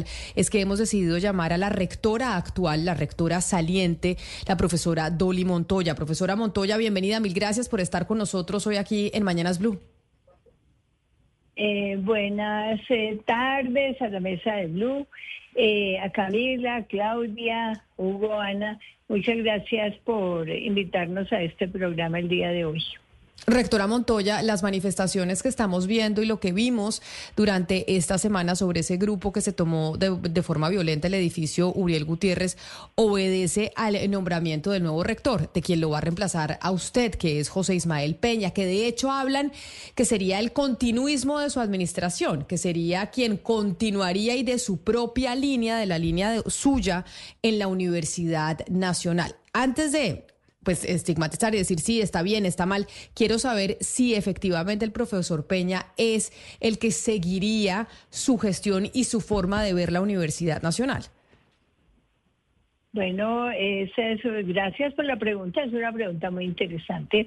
es que hemos decidido llamar a la rectora actual, la rectora saliente, la profesora Dolly Montoya. Profesora Montoya, bienvenida, mil gracias por estar con nosotros hoy aquí en Mañanas Blue. Buenas tardes a la mesa de Blue, a Camila, Claudia, Hugo, Ana, muchas gracias por invitarnos a este programa el día de hoy. Rectora Montoya, las manifestaciones que estamos viendo y lo que vimos durante esta semana sobre ese grupo que se tomó de forma violenta el edificio Uriel Gutiérrez obedece al nombramiento del nuevo rector, de quien lo va a reemplazar a usted, que es José Ismael Peña, que de hecho hablan que sería el continuismo de su administración, que sería quien continuaría y de su propia línea, de la línea suya en la Universidad Nacional. Antes de estigmatizar y decir sí, está bien, está mal, quiero saber si efectivamente el profesor Peña es el que seguiría su gestión y su forma de ver la Universidad Nacional. Bueno, gracias por la pregunta, es una pregunta muy interesante.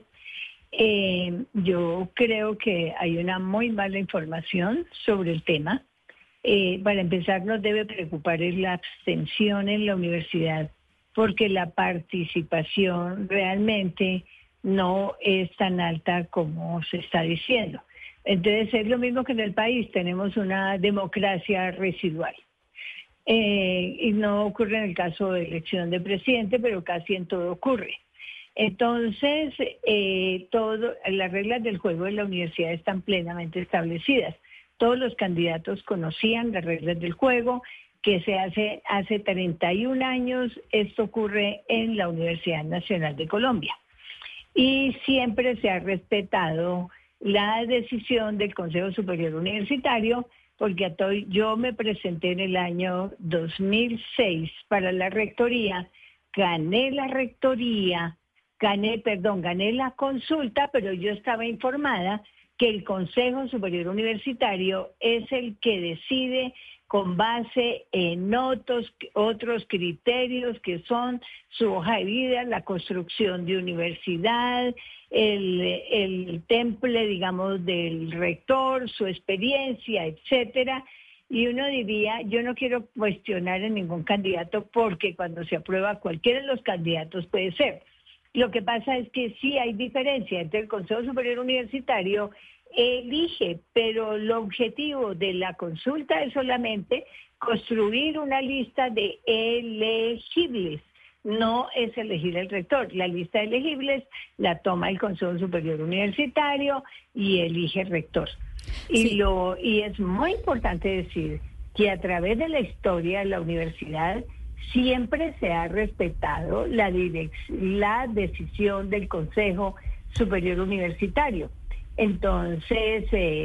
Yo creo que hay una muy mala información sobre el tema. Para empezar, nos debe preocupar es la abstención en la universidad, porque la participación realmente no es tan alta como se está diciendo. Entonces es lo mismo que en el país, tenemos una democracia residual. Y no ocurre en el caso de elección de presidente, pero casi en todo ocurre. Entonces, las reglas del juego de la universidad están plenamente establecidas. Todos los candidatos conocían las reglas del juego, que se hace 31 años, esto ocurre en la Universidad Nacional de Colombia. Y siempre se ha respetado la decisión del Consejo Superior Universitario, porque yo me presenté en el año 2006 para la rectoría, gané la consulta, pero yo estaba informada que el Consejo Superior Universitario es el que decide con base en otros criterios que son su hoja de vida, la construcción de universidad, el temple, digamos, del rector, su experiencia, etcétera. Y uno diría, yo no quiero cuestionar a ningún candidato porque cuando se aprueba cualquiera de los candidatos puede ser. Lo que pasa es que sí hay diferencia entre el Consejo Superior Universitario elige, pero el objetivo de la consulta es solamente construir una lista de elegibles, no es elegir el rector. La lista de elegibles la toma el Consejo Superior Universitario y elige el rector. Sí. Y es muy importante decir que a través de la historia de la universidad siempre se ha respetado la decisión del Consejo Superior Universitario. Entonces,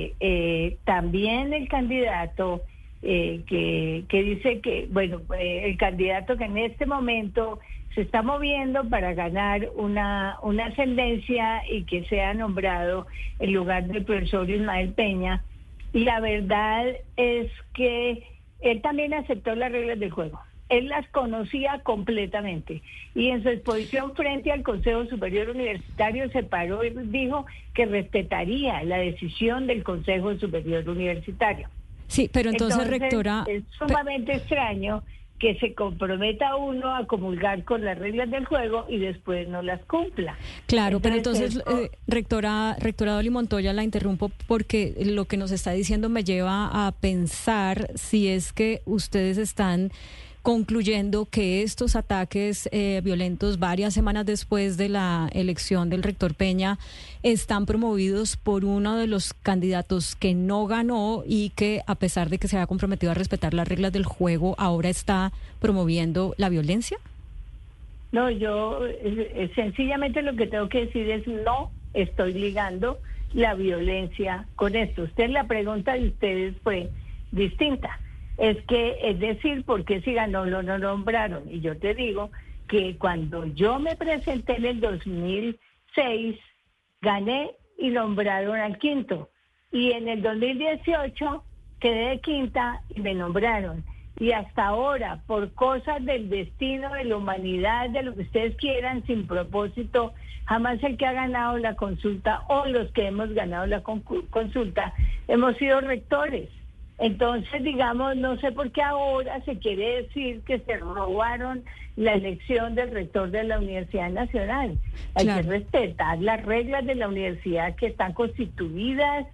también el candidato que dice que, el candidato que en este momento se está moviendo para ganar una ascendencia y que sea nombrado en lugar del profesor Ismael Peña, y la verdad es que él también aceptó las reglas del juego. Él las conocía completamente y en su exposición frente al Consejo Superior Universitario se paró y dijo que respetaría la decisión del Consejo Superior Universitario. Sí, pero entonces rectora, es sumamente extraño que se comprometa uno a comulgar con las reglas del juego y después no las cumpla. Claro, pero entonces, rectora Dolly Montoya, la interrumpo porque lo que nos está diciendo me lleva a pensar si es que ustedes están concluyendo que estos ataques violentos varias semanas después de la elección del rector Peña están promovidos por uno de los candidatos que no ganó y que, a pesar de que se ha comprometido a respetar las reglas del juego, ahora está promoviendo la violencia. No, yo sencillamente lo que tengo que decir es no estoy ligando la violencia con esto. La pregunta de ustedes fue distinta. Es decir, ¿por qué si ganó lo no nombraron? Y yo te digo que cuando yo me presenté en el 2006, gané y nombraron al quinto. Y en el 2018 quedé de quinta y me nombraron. Y hasta ahora, por cosas del destino, de la humanidad, de lo que ustedes quieran, sin propósito, jamás el que ha ganado la consulta o los que hemos ganado la consulta hemos sido rectores. Entonces, digamos, no sé por qué ahora se quiere decir que se robaron la elección del rector de la Universidad Nacional. Hay que respetar las reglas de la universidad que están constituidas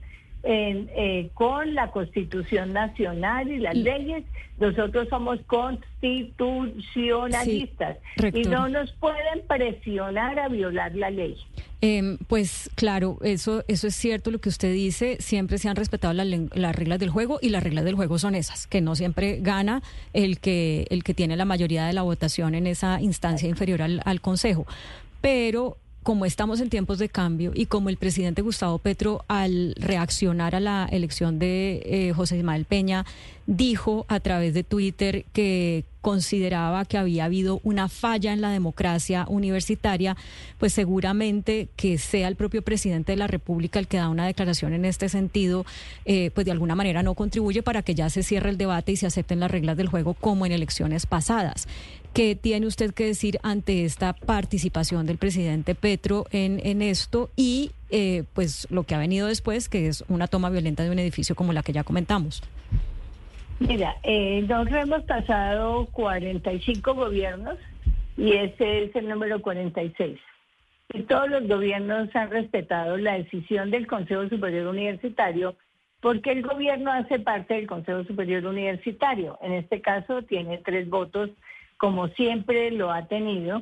con la Constitución Nacional y las leyes. Nosotros somos constitucionalistas y no nos pueden presionar a violar la ley. Pues claro, eso es cierto lo que usted dice. Siempre se han respetado las reglas del juego, y las reglas del juego son esas, que no siempre gana el que tiene la mayoría de la votación en esa instancia inferior al Consejo. Pero como estamos en tiempos de cambio y como el presidente Gustavo Petro, al reaccionar a la elección de José Ismael Peña, dijo a través de Twitter que consideraba que había habido una falla en la democracia universitaria, pues seguramente que sea el propio presidente de la República el que da una declaración en este sentido, pues de alguna manera no contribuye para que ya se cierre el debate y se acepten las reglas del juego como en elecciones pasadas. ¿Qué tiene usted que decir ante esta participación del presidente Petro en esto y pues lo que ha venido después, que es una toma violenta de un edificio como la que ya comentamos? Mira, nosotros hemos pasado 45 gobiernos y ese es el número 46. Y todos los gobiernos han respetado la decisión del Consejo Superior Universitario, porque el gobierno hace parte del Consejo Superior Universitario. En este caso tiene 3 votos, como siempre lo ha tenido.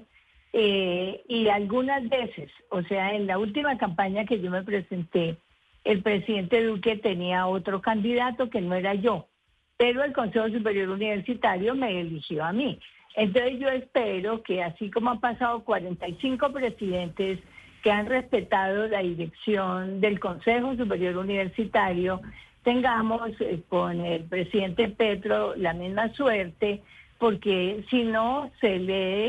Y algunas veces, o sea, en la última campaña que yo me presenté, el presidente Duque tenía otro candidato que no era yo, pero el Consejo Superior Universitario me eligió a mí. Entonces yo espero que así como han pasado 45 presidentes que han respetado la dirección del Consejo Superior Universitario, tengamos con el presidente Petro la misma suerte, porque si no se lee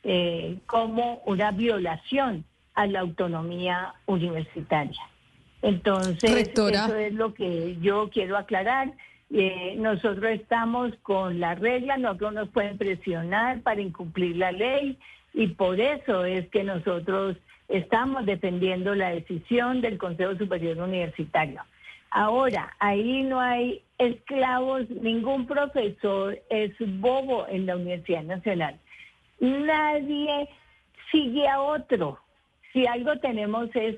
como una violación a la autonomía universitaria. Entonces, Rectora, eso es lo que yo quiero aclarar. Nosotros estamos con la regla, no nos pueden presionar para incumplir la ley, y por eso es que nosotros estamos defendiendo la decisión del Consejo Superior Universitario. Ahora, ahí no hay esclavos, ningún profesor es bobo en la Universidad Nacional. Nadie sigue a otro. Si algo tenemos es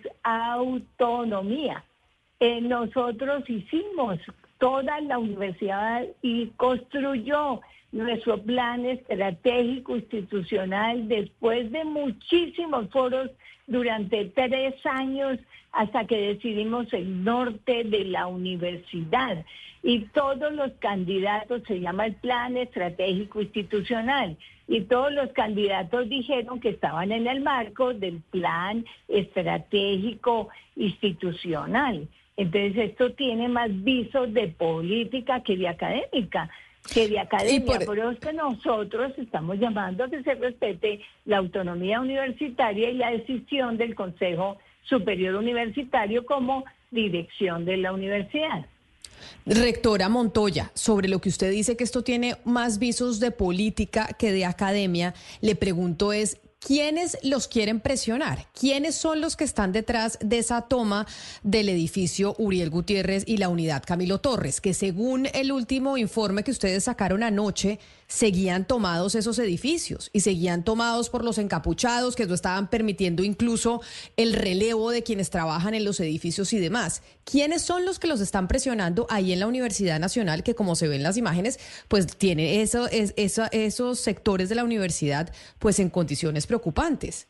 autonomía. Nosotros hicimos toda la universidad y construyó nuestro plan estratégico institucional después de muchísimos foros durante 3 años hasta que decidimos el norte de la universidad. Y todos los candidatos, se llama el plan estratégico institucional, y todos los candidatos dijeron que estaban en el marco del plan estratégico institucional. Entonces esto tiene más visos de política que de académica, que de academia. Por eso es que nosotros estamos llamando a que se respete la autonomía universitaria y la decisión del Consejo Superior Universitario como dirección de la universidad. rectora Montoya, sobre lo que usted dice que esto tiene más visos de política que de academia, le pregunto es, ¿quiénes los quieren presionar? ¿Quiénes son los que están detrás de esa toma del edificio Uriel Gutiérrez y la unidad Camilo Torres? Que según el último informe que ustedes sacaron anoche, seguían tomados esos edificios y seguían tomados por los encapuchados, que no estaban permitiendo incluso el relevo de quienes trabajan en los edificios y demás. ¿Quiénes son los que los están presionando ahí en la Universidad Nacional, que como se ven las imágenes, pues tiene esos sectores de la universidad pues en condiciones preocupantes?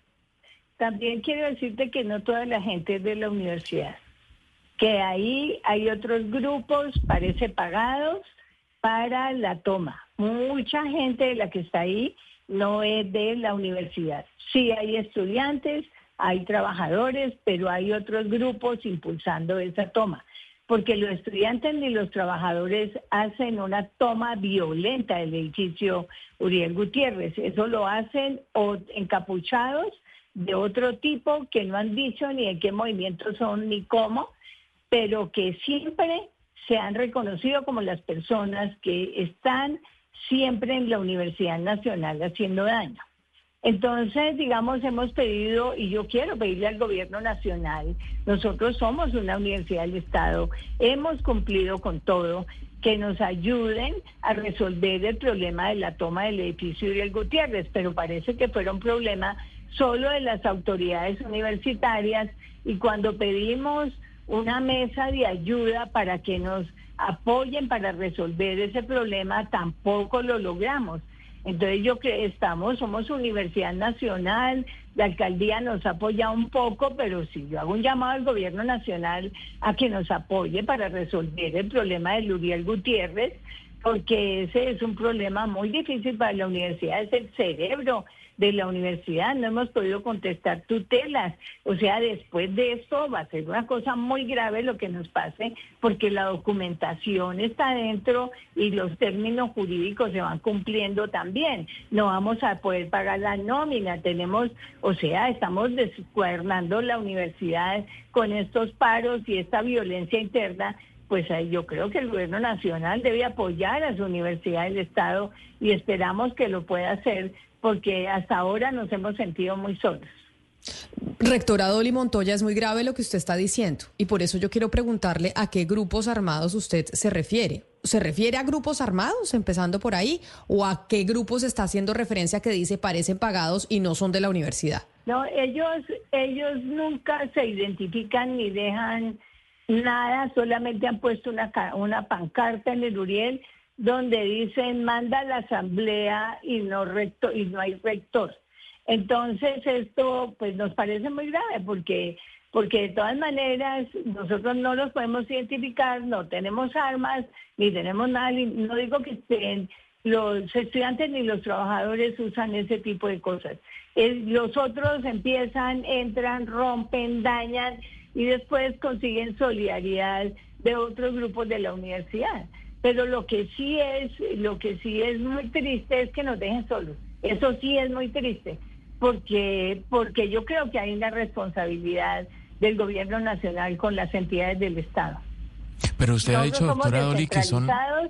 También quiero decirte que no toda la gente es de la universidad, que ahí hay otros grupos, parece pagados, para la toma. Mucha gente de la que está ahí no es de la universidad. Sí hay estudiantes, hay trabajadores, pero hay otros grupos impulsando esa toma, porque los estudiantes ni los trabajadores hacen una toma violenta del edificio Uriel Gutiérrez. Eso lo hacen encapuchados de otro tipo que no han dicho ni en qué movimientos son ni cómo, pero que siempre se han reconocido como las personas que están siempre en la Universidad Nacional haciendo daño. Entonces, digamos, hemos pedido, y yo quiero pedirle al gobierno nacional, nosotros somos una universidad del Estado, hemos cumplido con todo, que nos ayuden a resolver el problema de la toma del edificio Uriel Gutiérrez, pero parece que fuera un problema solo de las autoridades universitarias, y cuando pedimos una mesa de ayuda para que nos apoyen para resolver ese problema, tampoco lo logramos. Entonces yo creo somos Universidad Nacional, la alcaldía nos apoya un poco, pero sí, yo hago un llamado al gobierno nacional a que nos apoye para resolver el problema de Uriel Gutiérrez, porque ese es un problema muy difícil para la universidad, es el cerebro de la universidad, no hemos podido contestar tutelas, o sea, después de esto va a ser una cosa muy grave lo que nos pase, porque la documentación está dentro y los términos jurídicos se van cumpliendo también, no vamos a poder pagar la nómina, estamos descuadernando la universidad con estos paros y esta violencia interna. Pues yo creo que el gobierno nacional debe apoyar a su universidad del Estado y esperamos que lo pueda hacer, porque hasta ahora nos hemos sentido muy solos. Rectora Dolly Montoya, es muy grave lo que usted está diciendo y por eso yo quiero preguntarle a qué grupos armados usted se refiere. ¿Se refiere a grupos armados, empezando por ahí, o a qué grupos está haciendo referencia que dice parecen pagados y no son de la universidad? No, ellos nunca se identifican ni dejan nada, solamente han puesto una pancarta en el Uriel donde dicen manda a la asamblea y no hay rector. Entonces esto pues nos parece muy grave porque de todas maneras nosotros no los podemos identificar, no tenemos armas, ni tenemos nada, no digo que los estudiantes ni los trabajadores usan ese tipo de cosas. Los otros entran, rompen, dañan y después consiguen solidaridad de otros grupos de la universidad. Pero lo que sí es muy triste es que nos dejen solos. Eso sí es muy triste, porque yo creo que hay una responsabilidad del gobierno nacional con las entidades del Estado. Pero usted ha dicho, doctora Dolly, que son...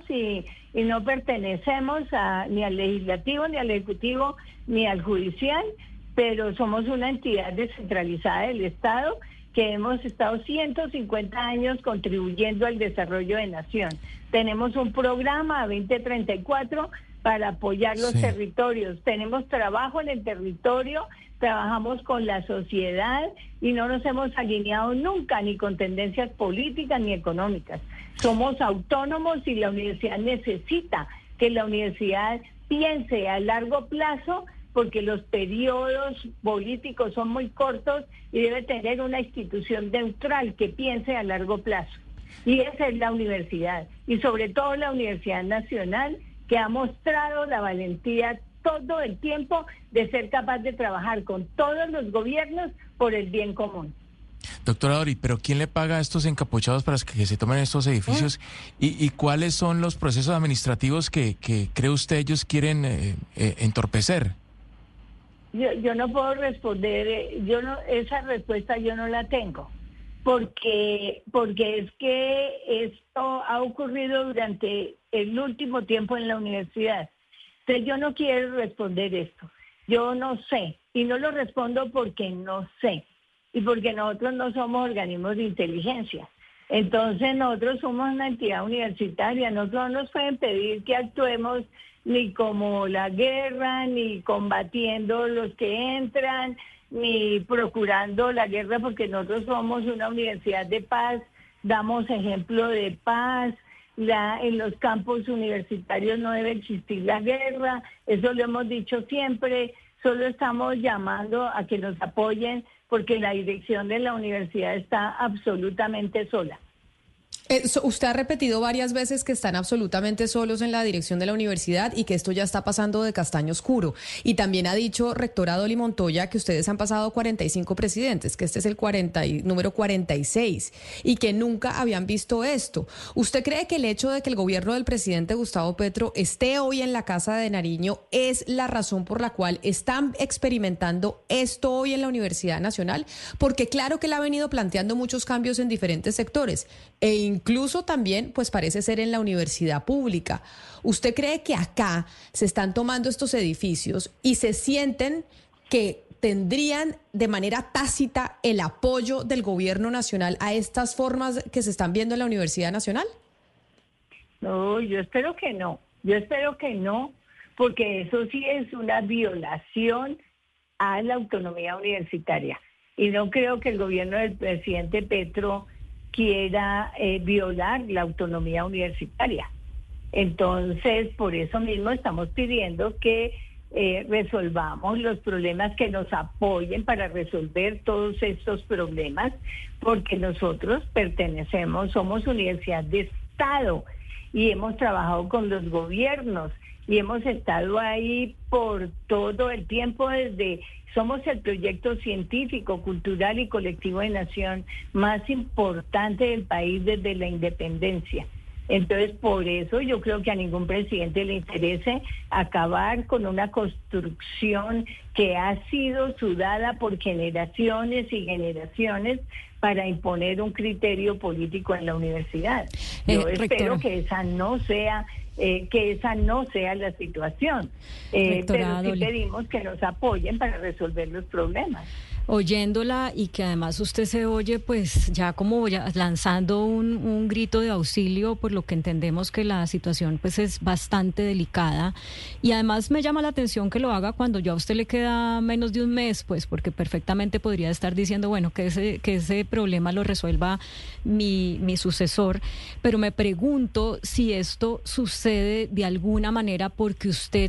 y no pertenecemos ni al legislativo, ni al ejecutivo, ni al judicial, pero somos una entidad descentralizada del Estado que hemos estado 150 años contribuyendo al desarrollo de nación. Tenemos un programa 2034 para apoyar los territorios. Tenemos trabajo en el territorio, trabajamos con la sociedad y no nos hemos alineado nunca ni con tendencias políticas ni económicas. Somos autónomos y la universidad necesita que la universidad piense a largo plazo, porque los periodos políticos son muy cortos y debe tener una institución neutral que piense a largo plazo. Y esa es la universidad, y sobre todo la Universidad Nacional, que ha mostrado la valentía todo el tiempo de ser capaz de trabajar con todos los gobiernos por el bien común. Doctora Dolly, ¿pero quién le paga a estos encapuchados para que se tomen estos edificios? ¿Y cuáles son los procesos administrativos que cree usted ellos quieren entorpecer? Yo no puedo responder, esa respuesta yo no la tengo, porque es que esto ha ocurrido durante el último tiempo en la universidad. Entonces yo no quiero responder esto, yo no sé, y no lo respondo porque no sé, y porque nosotros no somos organismos de inteligencia. Entonces nosotros somos una entidad universitaria, nosotros no nos pueden pedir que actuemos ni como la guerra, ni combatiendo los que entran, ni procurando la guerra, porque nosotros somos una universidad de paz, damos ejemplo de paz, en los campus universitarios no debe existir la guerra, eso lo hemos dicho siempre, solo estamos llamando a que nos apoyen porque la dirección de la universidad está absolutamente sola. Usted ha repetido varias veces que están absolutamente solos en la dirección de la universidad y que esto ya está pasando de castaño oscuro. Y también ha dicho, rectora Dolly Montoya, que ustedes han pasado 45 presidentes, que este es el número 46 y que nunca habían visto esto. ¿Usted cree que el hecho de que el gobierno del presidente Gustavo Petro esté hoy en la Casa de Nariño es la razón por la cual están experimentando esto hoy en la Universidad Nacional? Porque claro que él ha venido planteando muchos cambios en diferentes sectores incluso también, pues parece ser en la universidad pública. ¿Usted cree que acá se están tomando estos edificios y se sienten que tendrían de manera tácita el apoyo del gobierno nacional a estas formas que se están viendo en la Universidad Nacional? No, yo espero que no. Yo espero que no, porque eso sí es una violación a la autonomía universitaria. Y no creo que el gobierno del presidente Petro quiera violar la autonomía universitaria. Entonces, por eso mismo estamos pidiendo que resolvamos los problemas, que nos apoyen para resolver todos estos problemas, porque nosotros somos universidad de Estado y hemos trabajado con los gobiernos y hemos estado ahí por todo el tiempo somos el proyecto científico, cultural y colectivo de nación más importante del país desde la independencia. Entonces, por eso yo creo que a ningún presidente le interese acabar con una construcción que ha sido sudada por generaciones y generaciones para imponer un criterio político en la universidad. Yo espero que esa no sea la situación, pero sí pedimos que nos apoyen para resolver los problemas. Oyéndola y que además usted se oye pues ya como lanzando un grito de auxilio, por lo que entendemos que la situación pues es bastante delicada, y además me llama la atención que lo haga cuando ya a usted le queda menos de un mes, pues porque perfectamente podría estar diciendo bueno que ese problema lo resuelva mi sucesor, pero me pregunto si esto sucede de alguna manera porque usted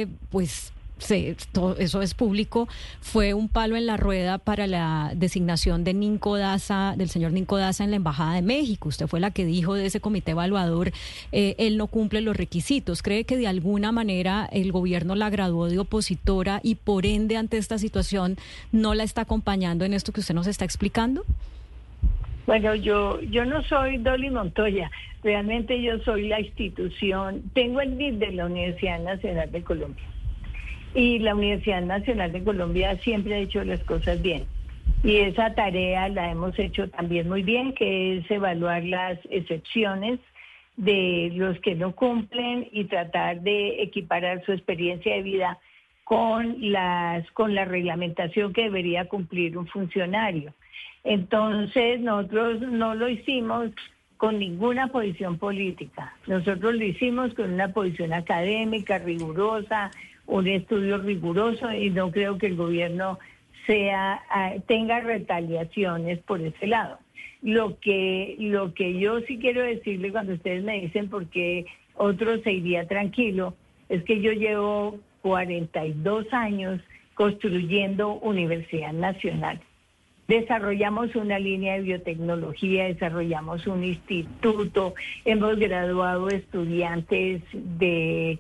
todo eso es público, fue un palo en la rueda para la designación de del señor Ninco Daza en la Embajada de México. Usted fue la que dijo de ese comité evaluador, él no cumple los requisitos. ¿Cree que de alguna manera el gobierno la graduó de opositora y por ende ante esta situación no la está acompañando en esto que usted nos está explicando? Bueno, yo no soy Dolly Montoya, realmente yo soy la institución, tengo el NID de la Universidad Nacional de Colombia. Y la Universidad Nacional de Colombia siempre ha hecho las cosas bien. Y esa tarea la hemos hecho también muy bien, que es evaluar las excepciones de los que no cumplen y tratar de equiparar su experiencia de vida con la reglamentación que debería cumplir un funcionario. Entonces, nosotros no lo hicimos con ninguna posición política. Nosotros lo hicimos con una posición académica, rigurosa, un estudio riguroso, y no creo que el gobierno tenga retaliaciones por ese lado. Lo que yo sí quiero decirle cuando ustedes me dicen por qué otro se iría tranquilo, es que yo llevo 42 años construyendo Universidad Nacional. Desarrollamos una línea de biotecnología, desarrollamos un instituto, hemos graduado estudiantes de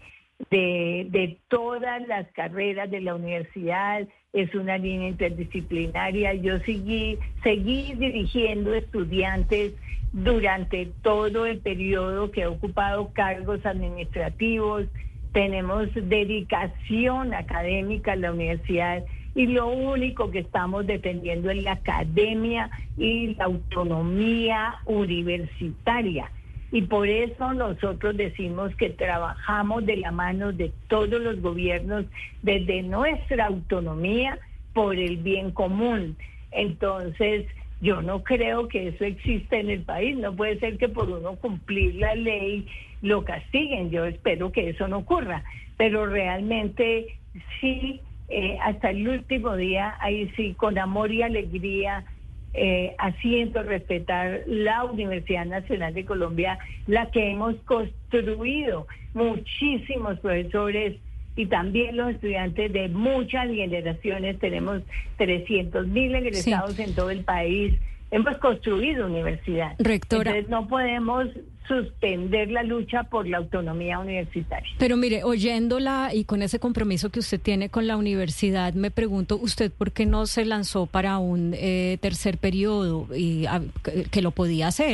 todas las carreras de la universidad, es una línea interdisciplinaria. Yo seguí dirigiendo estudiantes durante todo el periodo que he ocupado cargos administrativos. Tenemos dedicación académica en la universidad y lo único que estamos defendiendo es la academia y la autonomía universitaria. Y por eso nosotros decimos que trabajamos de la mano de todos los gobiernos desde nuestra autonomía por el bien común. Entonces, yo no creo que eso exista en el país. No puede ser que por uno cumplir la ley lo castiguen. Yo espero que eso no ocurra. Pero realmente sí, hasta el último día, ahí sí, con amor y alegría, haciendo respetar la Universidad Nacional de Colombia, la que hemos construido muchísimos profesores y también los estudiantes de muchas generaciones. Tenemos 300.000 egresados en todo el país. Hemos construido universidad. Rectora. Entonces no podemos suspender la lucha por la autonomía universitaria. Pero mire, oyéndola y con ese compromiso que usted tiene con la universidad, me pregunto, ¿usted por qué no se lanzó para un tercer periodo y que lo podía hacer?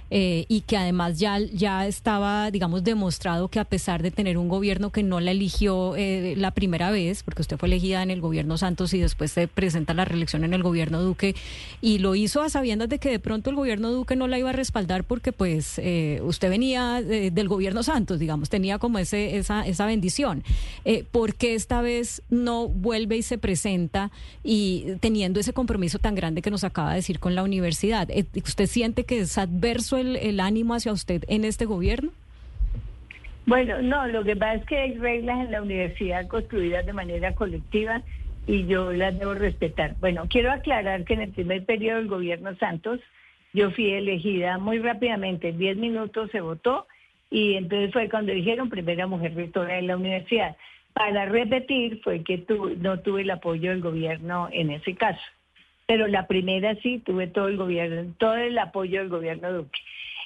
y que además ya estaba, digamos, demostrado que a pesar de tener un gobierno que no la eligió la primera vez, porque usted fue elegida en el gobierno Santos y después se presenta la reelección en el gobierno Duque, y lo hizo a sabiendas de que de pronto el gobierno Duque no la iba a respaldar porque pues usted venía del gobierno Santos, digamos, tenía como esa bendición. ¿Por qué esta vez no vuelve y se presenta y teniendo ese compromiso tan grande que nos acaba de decir con la universidad? ¿Usted siente que es adverso el ánimo hacia usted en este gobierno? Bueno, no, lo que pasa es que hay reglas en la universidad construidas de manera colectiva y yo las debo respetar. Bueno, quiero aclarar que en el primer periodo del gobierno Santos yo fui elegida muy rápidamente, en 10 minutos se votó y entonces fue cuando dijeron primera mujer rectora de la universidad. Para repetir fue que no tuve el apoyo del gobierno en ese caso, pero la primera sí tuve todo el apoyo del gobierno Duque.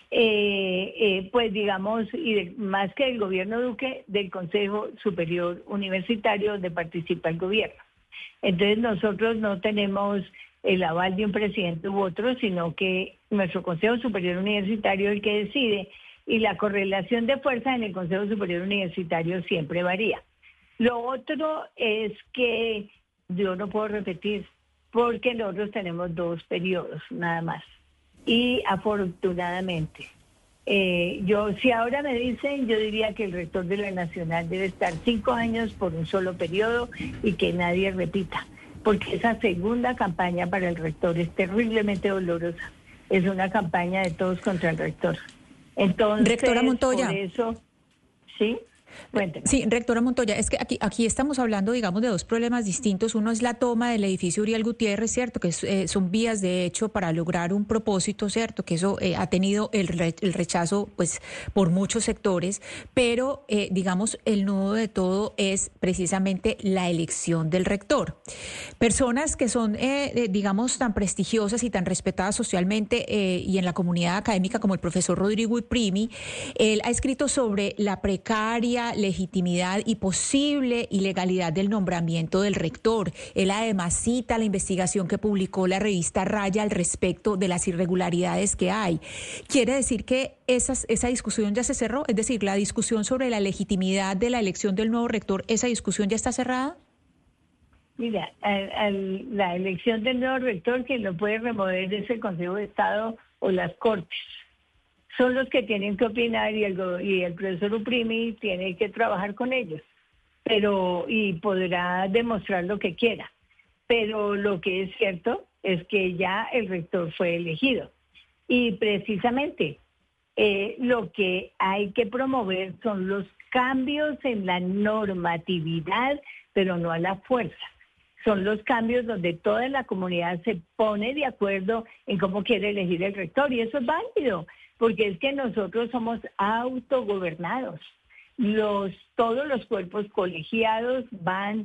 Pues digamos, más que del gobierno Duque, del Consejo Superior Universitario donde participa el gobierno. Entonces nosotros no tenemos el aval de un presidente u otro, sino que nuestro Consejo Superior Universitario es el que decide y la correlación de fuerzas en el Consejo Superior Universitario siempre varía. Lo otro es que yo no puedo repetir porque nosotros tenemos 2 periodos nada más. Y afortunadamente, si ahora me dicen, yo diría que el rector de la Nacional debe estar 5 años por un solo periodo y que nadie repita, porque esa segunda campaña para el rector es terriblemente dolorosa. Es una campaña de todos contra el rector. Entonces, rectora Montoya. Por eso, ¿sí? Cuénteme. Sí, rectora Montoya, es que aquí estamos hablando, digamos, de 2 problemas distintos. Uno es la toma del edificio Uriel Gutiérrez, ¿cierto? Que son vías de hecho para lograr un propósito, ¿cierto? Que eso ha tenido el rechazo, pues, por muchos sectores, pero, digamos, el nudo de todo es precisamente la elección del rector. Personas que son, digamos, tan prestigiosas y tan respetadas socialmente y en la comunidad académica como el profesor Rodrigo Primi, él ha escrito sobre la precaria legitimidad y posible ilegalidad del nombramiento del rector. Él además cita la investigación que publicó la revista Raya al respecto de las irregularidades que hay. ¿Quiere decir que esa discusión ya se cerró? Es decir, la discusión sobre la legitimidad de la elección del nuevo rector, ¿esa discusión ya está cerrada? Mira, la elección del nuevo rector, quien lo puede remover es el Consejo de Estado o las Cortes. Son los que tienen que opinar y el profesor Uprimi tiene que trabajar con ellos, y podrá demostrar lo que quiera. Pero lo que es cierto es que ya el rector fue elegido. Y precisamente lo que hay que promover son los cambios en la normatividad, pero no a la fuerza. Son los cambios donde toda la comunidad se pone de acuerdo en cómo quiere elegir el rector, y eso es válido. Porque es que nosotros somos autogobernados. Todos los cuerpos colegiados van,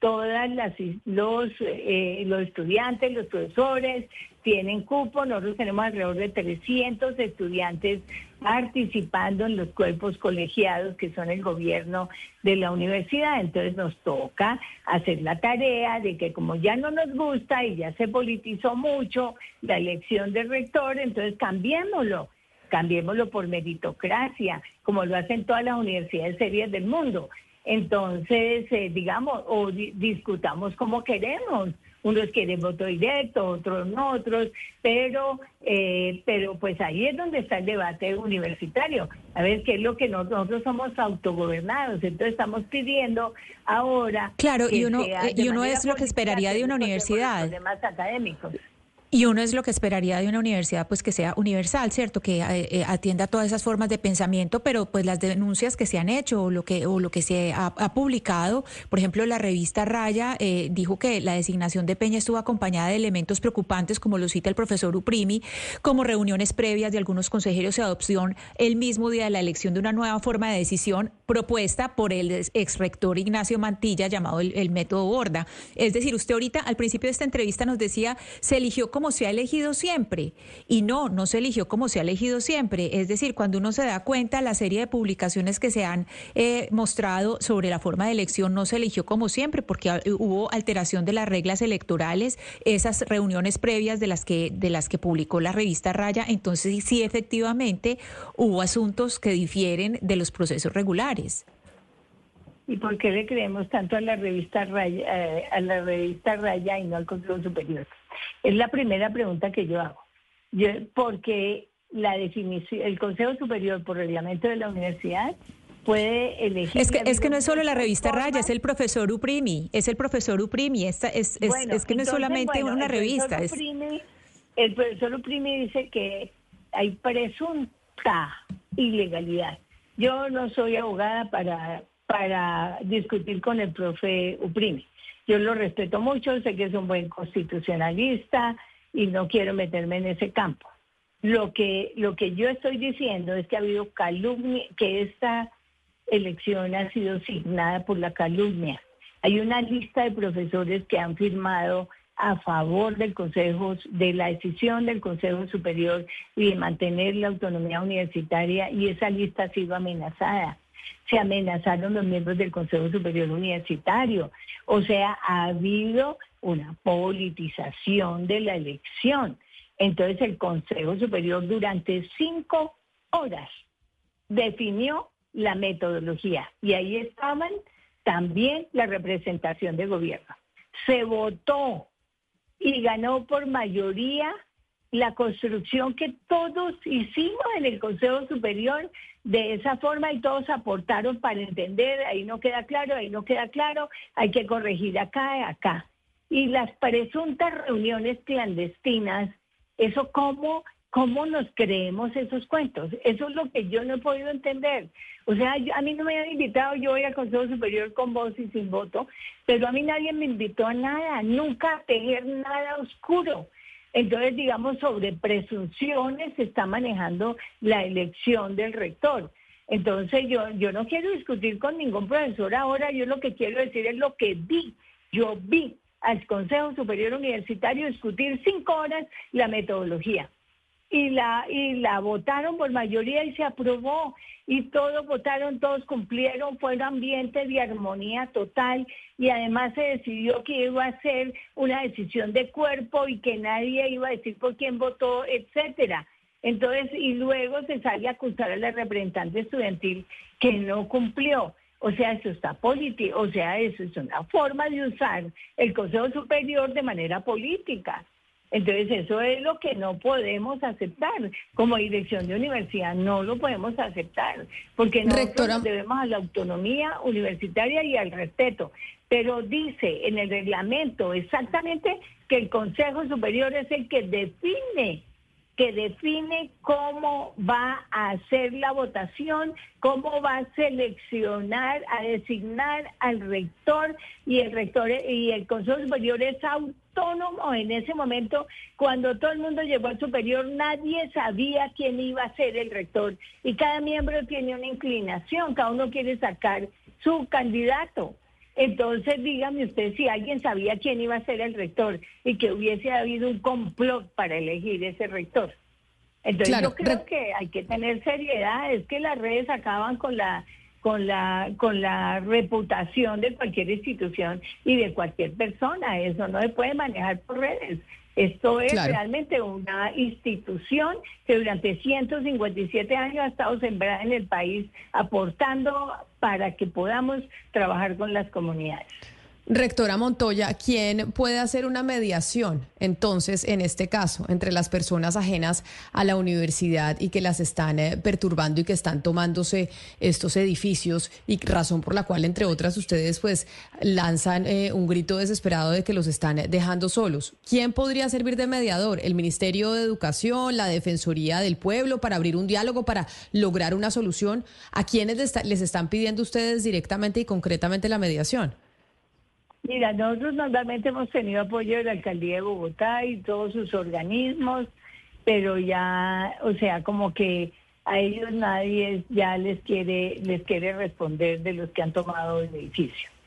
los estudiantes, los profesores tienen cupo. Nosotros tenemos alrededor de 300 estudiantes participando en los cuerpos colegiados que son el gobierno de la universidad. Entonces nos toca hacer la tarea de que como ya no nos gusta y ya se politizó mucho la elección del rector, entonces cambiémoslo por meritocracia, como lo hacen todas las universidades serias del mundo. Entonces, discutamos como queremos. Unos quieren voto directo, otros no, pero pues ahí es donde está el debate universitario. A ver, qué es lo que nosotros somos autogobernados, entonces estamos pidiendo ahora... Claro, y uno es lo que esperaría de una universidad. Los demás académicos. Y uno es lo que esperaría de una universidad, pues que sea universal, ¿cierto? Que atienda todas esas formas de pensamiento, pero pues las denuncias que se han hecho o lo que se ha publicado, por ejemplo, la revista Raya dijo que la designación de Peña estuvo acompañada de elementos preocupantes, como lo cita el profesor Uprimi, como reuniones previas de algunos consejeros de adopción el mismo día de la elección de una nueva forma de decisión propuesta por el exrector Ignacio Mantilla, llamado el método Borda. Es decir, usted ahorita al principio de esta entrevista nos decía, se eligió como como se ha elegido siempre. Y no se eligió como se ha elegido siempre. Es decir, cuando uno se da cuenta, la serie de publicaciones que se han mostrado sobre la forma de elección no se eligió como siempre, porque hubo alteración de las reglas electorales, esas reuniones previas de las que publicó la revista Raya. Entonces, sí, efectivamente, hubo asuntos que difieren de los procesos regulares. ¿Y por qué le creemos tanto a la revista Raya y no al Consejo Superior? Es la primera pregunta que yo hago. Porque el Consejo Superior, por reglamento de la universidad, puede elegir... Es que no es solo la revista Raya, es el profesor Uprimi. Es el profesor Uprimi. Es que no es solamente una revista. El profesor Uprimi dice que hay presunta ilegalidad. Yo no soy abogada para discutir con el profe Uprimi. Yo lo respeto mucho, sé que es un buen constitucionalista y no quiero meterme en ese campo. Lo que yo estoy diciendo es que ha habido calumnia, que esta elección ha sido signada por la calumnia. Hay una lista de profesores que han firmado a favor del Consejo, de la decisión del Consejo Superior y de mantener la autonomía universitaria, y esa lista ha sido amenazada. Se amenazaron los miembros del Consejo Superior Universitario. O sea, ha habido una politización de la elección. Entonces, el Consejo Superior durante 5 horas definió la metodología, y ahí estaban también la representación de gobierno. Se votó y ganó por mayoría la construcción que todos hicimos en el Consejo Superior de esa forma, y todos aportaron para entender, ahí no queda claro, hay que corregir acá. Y las presuntas reuniones clandestinas, eso ¿cómo nos creemos esos cuentos? Eso es lo que yo no he podido entender. O sea, a mí no me han invitado, yo voy al Consejo Superior con voz y sin voto, pero a mí nadie me invitó a nada, nunca a tejer nada oscuro. Entonces, digamos, sobre presunciones se está manejando la elección del rector. Entonces, yo no quiero discutir con ningún profesor ahora, yo lo que quiero decir es lo que vi. Yo vi al Consejo Superior Universitario discutir 5 horas la metodología. Y la votaron por mayoría y se aprobó, y todos votaron, todos cumplieron, fue un ambiente de armonía total, y además se decidió que iba a ser una decisión de cuerpo y que nadie iba a decir por quién votó, etcétera. Entonces, y luego se sale a acusar a la representante estudiantil que no cumplió. O sea, eso está o sea, eso es una forma de usar el Consejo Superior de manera política. Entonces, eso es lo que no podemos aceptar. Como dirección de universidad no lo podemos aceptar, porque nosotros nos debemos a la autonomía universitaria y al respeto. Pero dice en el reglamento exactamente que el Consejo Superior es el que define cómo va a hacer la votación, cómo va a seleccionar, a designar al rector, y el Consejo Superior es autónomo. En ese momento, cuando todo el mundo llegó al superior, nadie sabía quién iba a ser el rector, y cada miembro tiene una inclinación, cada uno quiere sacar su candidato. Entonces, dígame usted si alguien sabía quién iba a ser el rector y que hubiese habido un complot para elegir ese rector. Entonces, claro, yo creo que hay que tener seriedad. Es que las redes acaban con la reputación de cualquier institución y de cualquier persona. Eso no se puede manejar por redes. Esto es realmente una institución que durante 157 años ha estado sembrada en el país, aportando para que podamos trabajar con las comunidades. Rectora Montoya, ¿quién puede hacer una mediación entonces en este caso entre las personas ajenas a la universidad y que las están perturbando y que están tomándose estos edificios, y razón por la cual, entre otras, ustedes pues lanzan un grito desesperado de que los están dejando solos? ¿Quién podría servir de mediador? ¿El Ministerio de Educación, la Defensoría del Pueblo, para abrir un diálogo, para lograr una solución? ¿A quiénes les están pidiendo ustedes directamente y concretamente la mediación? Mira, nosotros normalmente hemos tenido apoyo de la Alcaldía de Bogotá y todos sus organismos, pero ya, o sea, como que a ellos nadie ya les quiere responder de los que han tomado el edificio.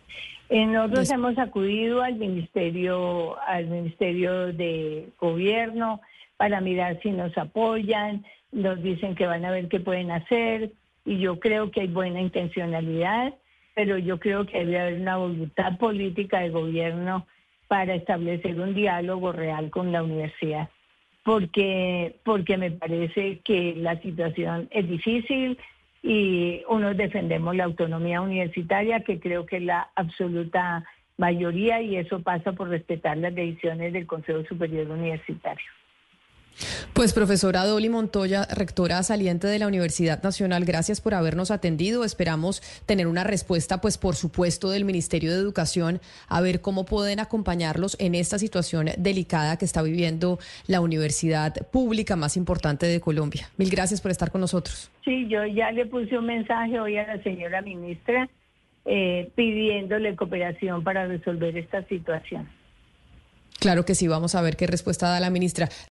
Nosotros hemos acudido al Ministerio de Gobierno para mirar si nos apoyan, nos dicen que van a ver qué pueden hacer y yo creo que hay buena intencionalidad, pero yo creo que debe haber una voluntad política de gobierno para establecer un diálogo real con la universidad, porque me parece que la situación es difícil y unos defendemos la autonomía universitaria, que creo que es la absoluta mayoría, y eso pasa por respetar las decisiones del Consejo Superior Universitario. Pues profesora Dolly Montoya, rectora saliente de la Universidad Nacional, gracias por habernos atendido. Esperamos tener una respuesta, pues por supuesto, del Ministerio de Educación, a ver cómo pueden acompañarlos en esta situación delicada que está viviendo la universidad pública más importante de Colombia. Mil gracias por estar con nosotros. Sí, yo ya le puse un mensaje hoy a la señora ministra pidiéndole cooperación para resolver esta situación. Claro que sí, vamos a ver qué respuesta da la ministra.